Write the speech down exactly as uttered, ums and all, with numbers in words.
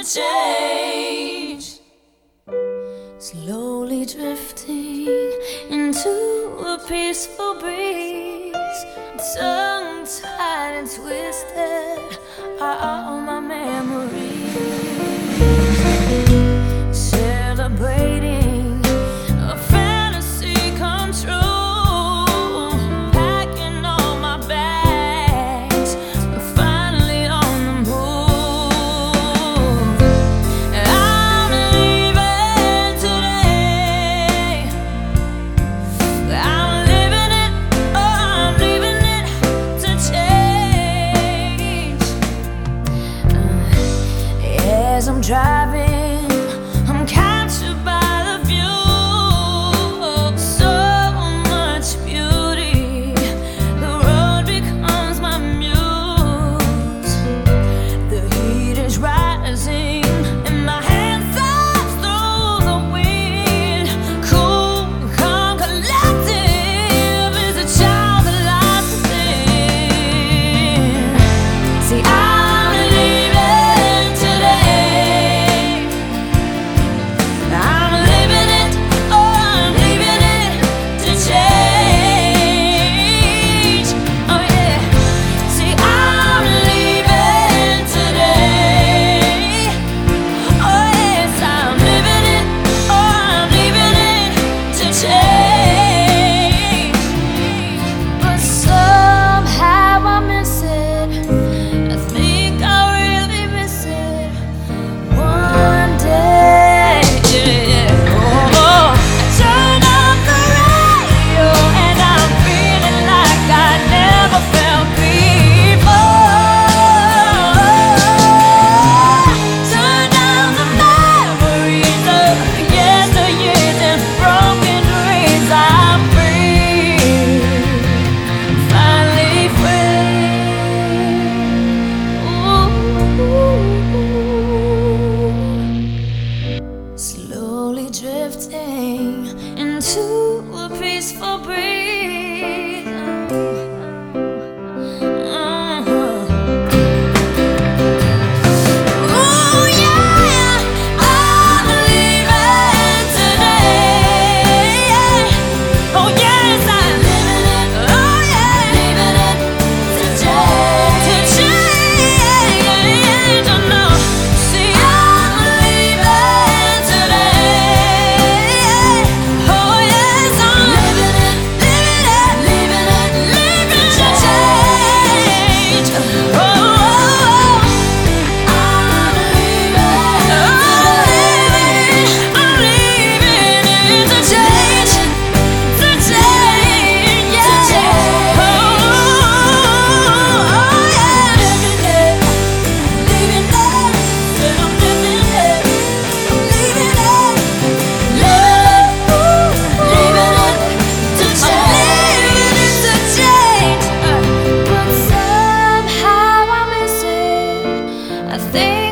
change. Slowly drifting into a peaceful breeze, tongue-tied and twisted are all my memories. Celebrating a fantasy come true, packing all my bags, finally on the move. I'm leaving today. I'm living it, oh, I'm leaving it to change. Uh, as I'm driving, I'm captured by the view, so much beauty. The road becomes my muse. The heat is rising and my hands up through the wind. Cool, calm, collective is a child that lies within. See, I'm leaving today. I'm living it, oh, I'm leaving it to change. Oh yeah. See, I'm leaving today. Oh yes, I'm living it, oh, I'm leaving it to change. But somehow I miss it. I think I really miss it. One day, yeah. Oh, I turn up the radio and I'm feeling like I never felt before. Turn down the memories of yesteryears and broken dreams. I'm free, finally free. Ooh. Slowly drifting into a peaceful breeze. Uh-huh. Ooh, yeah, I'm leaving today. Oh yes, I'm living it. Oh yeah, leaving it to change. To change. Oh no, see, I'm leaving today. Oh yes, I'm living it, living it, living it, living to change. Oh, I'm leaving, I'm leaving it to change, to change, yeah. Oh, yeah, living it, leaving it, I'm living it, I'm leaving it, living it, leaving it to change, to change. But somehow I miss it. I think